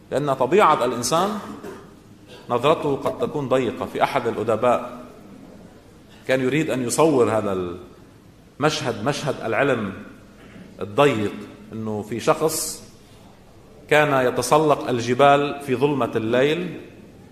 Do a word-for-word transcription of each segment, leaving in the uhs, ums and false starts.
لأن طبيعة الإنسان نظرته قد تكون ضيقة. في أحد الأدباء كان يريد أن يصور هذا المشهد، مشهد العلم الضيق، أنه في شخص كان يتسلق الجبال في ظلمة الليل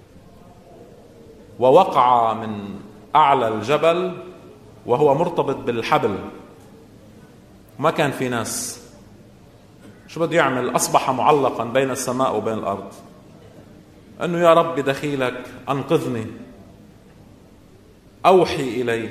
ووقع من أعلى الجبل وهو مرتبط بالحبل، ما كان في ناس. شو بده يعمل؟ أصبح معلقا بين السماء وبين الأرض، أنه يا رب دخيلك أنقذني، أوحي إلي،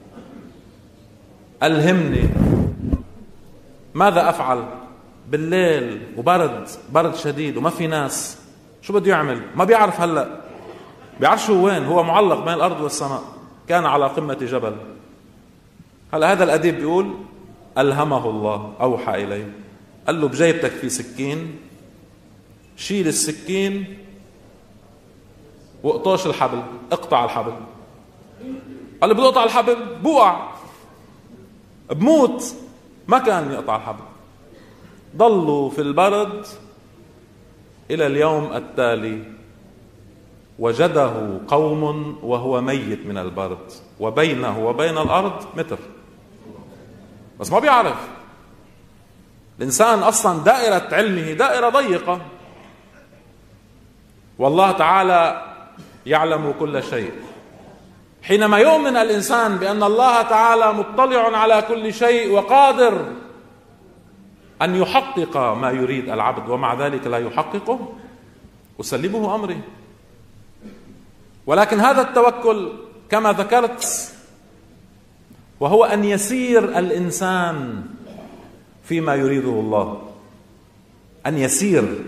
ألهمني ماذا أفعل بالليل وبرد، برد شديد وما في ناس. شو بده يعمل؟ ما بيعرف، هلأ بيعرف شو وين، هو معلق بين الأرض والسماء، كان على قمة جبل. هلأ هذا الأديب بيقول ألهمه الله، أوحى إليه، قال له بجيبتك في سكين، شيل السكين واقطاش الحبل، اقطع الحبل. قال له بدي اقطع الحبل، بوقع بموت. ما كان يقطع الحبل، ضلوا في البرد إلى اليوم التالي. وجده قوم وهو ميت من البرد، وبينه وبين الأرض متر، بس ما بيعرف. الإنسان أصلا دائرة علمه دائرة ضيقة، والله تعالى يعلم كل شيء. حينما يؤمن الإنسان بأن الله تعالى مطلع على كل شيء وقادر أن يحقق ما يريد العبد، ومع ذلك لا يحققه، أسلمه أمري. ولكن هذا التوكل كما ذكرت وهو أن يسير الإنسان فيما يريده الله، أن يسير